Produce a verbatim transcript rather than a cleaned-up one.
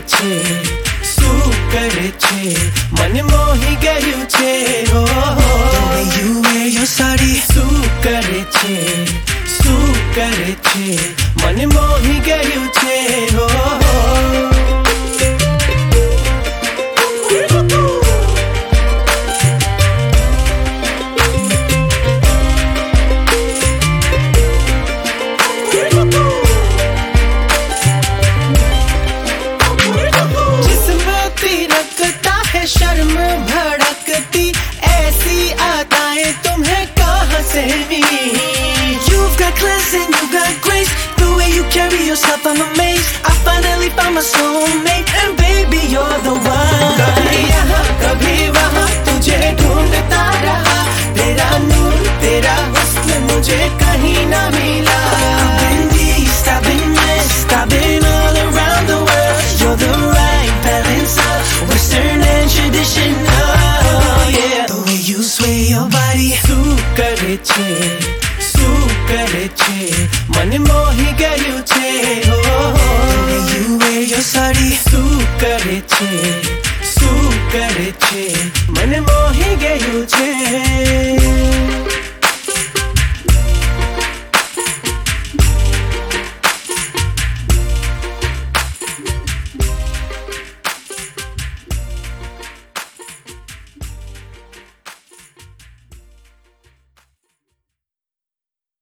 છે શું કરે છે મને મોહી ગયું છે હો The way you wear your sari શું કરે છે શું કરે છે મને મોહી ગયું છે હો शर्म भड़कती ऐसी अदाएं तुम्हें कहाँ से मिली You've got class and you've got grace The way you carry yourself I'm amazed I finally found my soulmate And baby you're the one कभी यहाँ कभी वहाँ तुझे ढूंढता रहा तेरा नूर तेरा हुस्न मुझे कहीं ना मिला I've been east, I've been west I've been all around the world You're the right balance of Western and traditional yeah. The way you sway your body શું કરે છે શું કરે છે મને મોહી ગયું છે હો The way you wear your sari શું કરે છે શું કરે છે મને મોહી ગયું છે